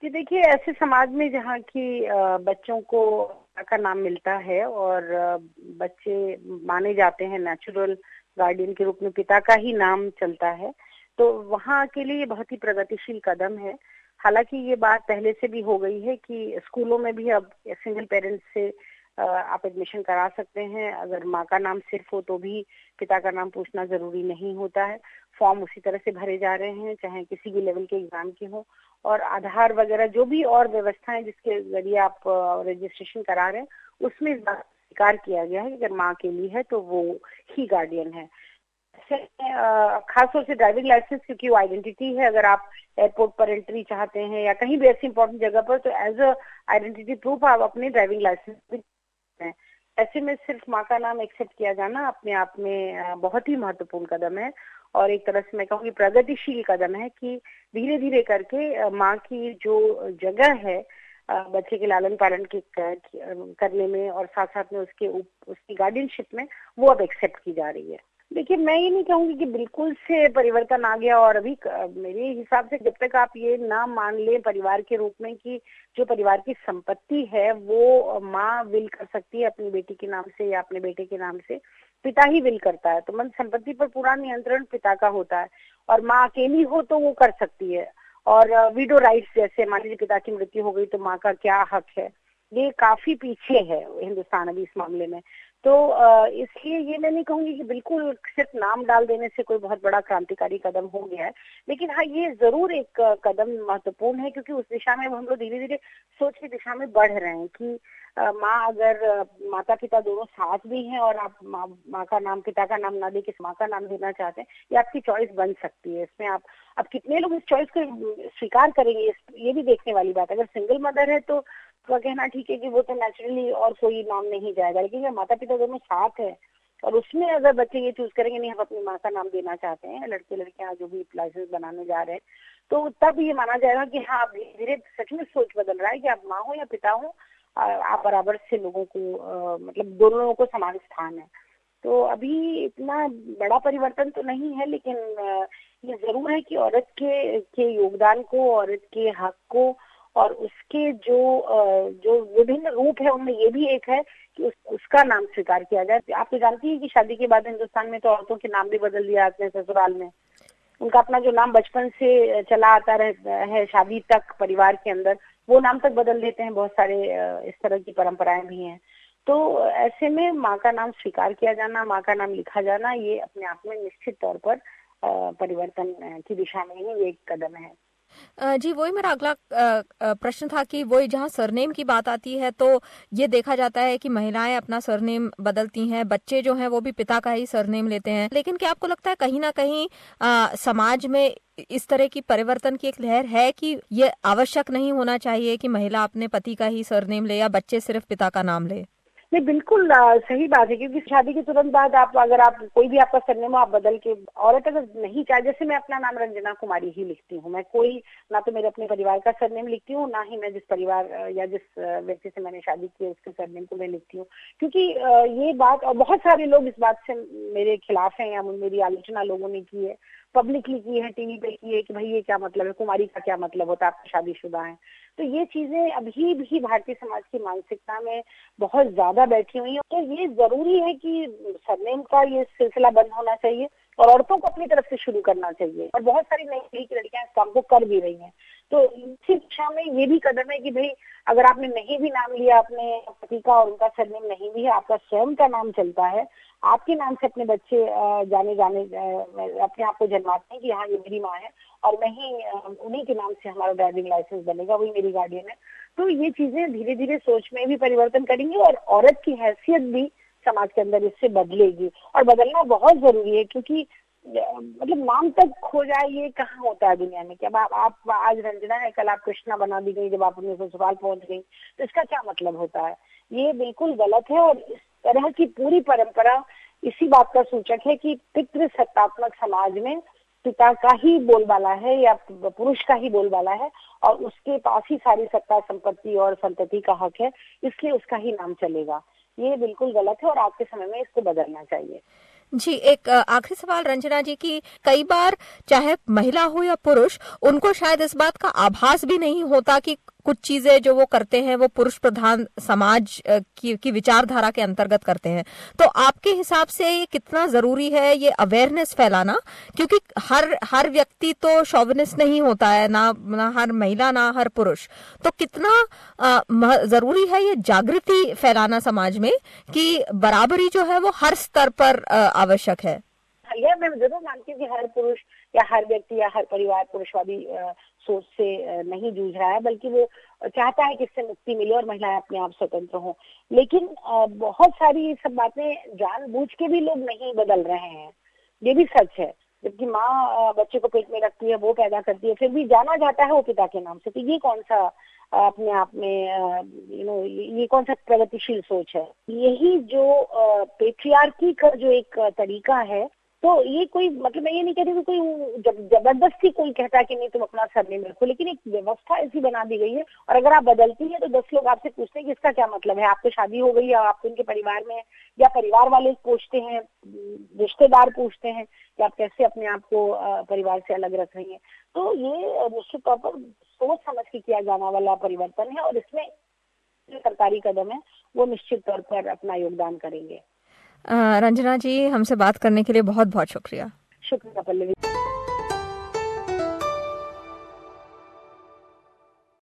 जी देखिए, ऐसे समाज में जहाँ की बच्चों को माँ का नाम मिलता है और बच्चे माने जाते हैं नेचुरल गार्डियन के रूप में, पिता का ही नाम चलता है, तो वहाँ के लिए बहुत ही प्रगतिशील कदम है। हालांकि ये बात पहले से भी हो गई है कि स्कूलों में भी अब सिंगल पेरेंट्स से आप एडमिशन करा सकते हैं। अगर माँ का नाम सिर्फ हो तो भी पिता का नाम पूछना जरूरी नहीं होता है। फॉर्म उसी तरह से भरे जा रहे हैं, चाहे किसी भी लेवल के एग्जाम के हो, और आधार वगैरह जो भी और व्यवस्थाएं जिसके जरिए आप रजिस्ट्रेशन करा रहे हैं, उसमें इस बात को स्वीकार किया गया है कि अगर माँ के लिए है तो वो ही गार्डियन है। खासतौर से ड्राइविंग लाइसेंस, क्योंकि वो आइडेंटिटी है। अगर आप एयरपोर्ट पर एंट्री चाहते हैं या कहीं भी ऐसी इंपॉर्टेंट जगह पर, तो एज अ आइडेंटिटी प्रूफ आप अपने ड्राइविंग लाइसेंस भी हैं। ऐसे में सिर्फ माँ का नाम एक्सेप्ट किया जाना अपने आप में बहुत ही महत्वपूर्ण कदम है, और एक तरह से मैं कहूँगी प्रगतिशील कदम है कि धीरे धीरे करके माँ की जो जगह है बच्चे के लालन पालन के करने में और साथ साथ में उसकी गार्डियनशिप में, वो अब एक्सेप्ट की जा रही है। देखिए, मैं ये नहीं कहूंगी कि बिल्कुल से परिवर्तन आ गया, और अभी मेरे हिसाब से जब तक आप ये ना मान लें परिवार के रूप में कि जो परिवार की संपत्ति है वो माँ विल कर सकती है अपनी बेटी के नाम से या अपने बेटे के नाम से, पिता ही विल करता है, तो मन संपत्ति पर पूरा नियंत्रण पिता का होता है। और माँ अकेली हो तो वो कर सकती है। और विडो राइट्स, जैसे मान लीजिए पिता की मृत्यु हो गई तो माँ का क्या हक है, ये काफी पीछे है हिंदुस्तान अभी इस मामले में। तो इसलिए ये मैं नहीं कहूंगी कि बिल्कुल सिर्फ नाम डाल देने से कोई बहुत बड़ा क्रांतिकारी कदम हो गया है, लेकिन हाँ, ये जरूर एक कदम महत्वपूर्ण है, क्योंकि उस दिशा में हम लोग धीरे धीरे सोच की दिशा में बढ़ रहे हैं कि माँ, अगर माता पिता दोनों साथ भी हैं और आप माँ का नाम पिता का नाम ना दे के माँ का नाम देना चाहते हैं, ये आपकी चॉइस बन सकती है। इसमें आप अब कितने लोग इस चॉइस को स्वीकार करेंगे, ये भी देखने वाली बात है। अगर सिंगल मदर है तो कहना ठीक है कि वो तो नेचुरली और कोई नाम नहीं जाएगा, लेकिन अगर माता पिता दोनों साथ है और उसमें अगर बच्चे ये चूज करेंगे नहीं हम अपनी माँ का नाम देना चाहते हैं, लड़के लड़कियां जो भी लाइसेंस बनाने जा रहे हैं, तो तब ये माना जाएगा कि हाँ, धीरे धीरे सच में सोच बदल रहा है कि आप माँ हो या पिता हो, आप बराबर से लोगों को मतलब दोनों लोगों को समान स्थान है। तो अभी इतना बड़ा परिवर्तन तो नहीं है, लेकिन ये जरूर है कि औरत के योगदान को, औरत के हक को और उसके जो विभिन्न रूप है उनमें ये भी एक है कि उसका नाम स्वीकार किया जाए। आप तो जानती हैं कि शादी के बाद हिंदुस्तान में तो औरतों के नाम भी बदल दिया अपने ससुराल में। उनका अपना जो नाम बचपन से चला आता है शादी तक परिवार के अंदर, वो नाम तक बदल देते हैं। बहुत सारे इस तरह की परंपराएं भी हैं। तो ऐसे में माँ का नाम स्वीकार किया जाना, माँ का नाम लिखा जाना, ये अपने आप में निश्चित तौर पर परिवर्तन की दिशा में ही एक कदम है। जी, वही मेरा अगला प्रश्न था कि वही जहाँ सरनेम की बात आती है तो ये देखा जाता है कि महिलाएं अपना सरनेम बदलती हैं, बच्चे जो हैं वो भी पिता का ही सरनेम लेते हैं। लेकिन क्या आपको लगता है कहीं ना कहीं समाज में इस तरह की परिवर्तन की एक लहर है कि ये आवश्यक नहीं होना चाहिए कि महिला अपने पति का ही सरनेम ले या बच्चे सिर्फ पिता का नाम ले? नहीं, बिल्कुल सही बात है, क्योंकि शादी के तुरंत बाद अगर आप कोई भी आपका सरनेम आप बदल के, औरत अगर नहीं चाहे, जैसे मैं अपना नाम रंजना कुमारी ही लिखती हूँ, मैं कोई ना तो मेरे अपने परिवार का सरनेम लिखती हूँ, ना ही मैं जिस परिवार या जिस व्यक्ति से मैंने शादी की उसके सरनेम को मैं लिखती हूँ, क्योंकि ये बात, और बहुत सारे लोग इस बात से मेरे खिलाफ हैं या मेरी आलोचना लोगों ने की है, पब्लिकली की है, टीवी पे की है कि भाई ये क्या मतलब है, कुमारी का क्या मतलब होता है, आप शादीशुदा हैं। तो ये चीजें अभी भी भारतीय समाज की मानसिकता में बहुत ज्यादा बैठी हुई है। तो ये जरूरी है कि सरनेम का ये सिलसिला बंद होना चाहिए और औरतों को अपनी तरफ से शुरू करना चाहिए, और बहुत सारी नई पीढ़ी की लड़कियां इस काम को कर भी रही हैं। तो इसी दिशा में ये भी कदम है कि भाई, अगर आपने नहीं भी नाम लिया अपने पति का और उनका सरनेम नहीं भी है, आपका स्वयं का नाम चलता है, आपके नाम से अपने बच्चे अपने आप को जन्माते हैं कि हाँ, ये मेरी माँ है और मैं ही उन्हीं के नाम से हमारा ड्राइविंग लाइसेंस बनेगा, वही मेरी गार्डियन है। तो ये चीजें धीरे धीरे सोच में भी परिवर्तन करेंगी और औरत की हैसियत भी समाज के अंदर इससे बदलेगी, और बदलना बहुत जरूरी है, क्योंकि मतलब नाम तक खो जाए ये कहाँ होता है दुनिया में कि अब आप आज रंजना है, कल आप कृष्णा बना दी गई जब आप अपने ससुराल पहुंच गई, तो इसका क्या मतलब होता है? ये बिल्कुल गलत है। और इस तरह की पूरी परंपरा इसी बात का सूचक है कि पितृसत्तात्मक समाज में पिता का ही बोलबाला है या पुरुष का ही बोलबाला है, और उसके पास ही सारी सत्ता, संपत्ति और संतति का हक है, इसलिए उसका ही नाम चलेगा। ये बिल्कुल गलत है और आज के समय में इसको बदलना चाहिए। जी, एक आखिरी सवाल रंजना जी की, कई बार चाहे महिला हो या पुरुष, उनको शायद इस बात का आभास भी नहीं होता कि कुछ चीजें जो वो करते हैं वो पुरुष प्रधान समाज की विचारधारा के अंतर्गत करते हैं। तो आपके हिसाब से ये कितना जरूरी है ये अवेयरनेस फैलाना, क्योंकि हर व्यक्ति तो शोविनिस्ट नहीं होता है, ना हर महिला ना हर पुरुष। तो कितना जरूरी है ये जागृति फैलाना समाज में कि बराबरी जो है वो हर स्तर पर आवश्यक है। यह मैं जरूर मानती हूँ कि हर पुरुष या हर व्यक्ति या हर परिवार पुरुषवादी सोच से नहीं जूझ रहा है, बल्कि वो चाहता है कि इससे मुक्ति मिले और महिलाएं अपने आप स्वतंत्र हों। लेकिन बहुत सारी सब बातें जानबूझ के भी लोग नहीं बदल रहे हैं, ये भी सच है। जबकि माँ बच्चे को पेट में रखती है, वो पैदा करती है, फिर भी जाना जाता है वो पिता के नाम से। तो ये कौन सा अपने आप में ये कौन सा प्रगतिशील सोच है? यही जो पेट्रियार्की का जो एक तरीका है, तो ये कोई मतलब मैं ये नहीं कह रही कि कोई जबरदस्ती कोई कहता है कि नहीं तुम अपना सरनेम रखो, लेकिन एक व्यवस्था ऐसी बना दी गई है। और अगर आप बदलती है तो 10 लोग आपसे पूछते हैं कि इसका क्या मतलब है। आपको शादी हो गई या आपको उनके परिवार में या परिवार वाले पूछते हैं, रिश्तेदार पूछते हैं कि आप कैसे अपने आप को परिवार से अलग रख रही हैं। तो ये निश्चित तौर पर सोच समझ के किया जाने वाला परिवर्तन है, और इसमें जो सरकारी कदम है वो निश्चित तौर पर अपना योगदान करेंगे। रंजना जी, हमसे बात करने के लिए बहुत बहुत शुक्रिया। शुक्रिया पल्लवी।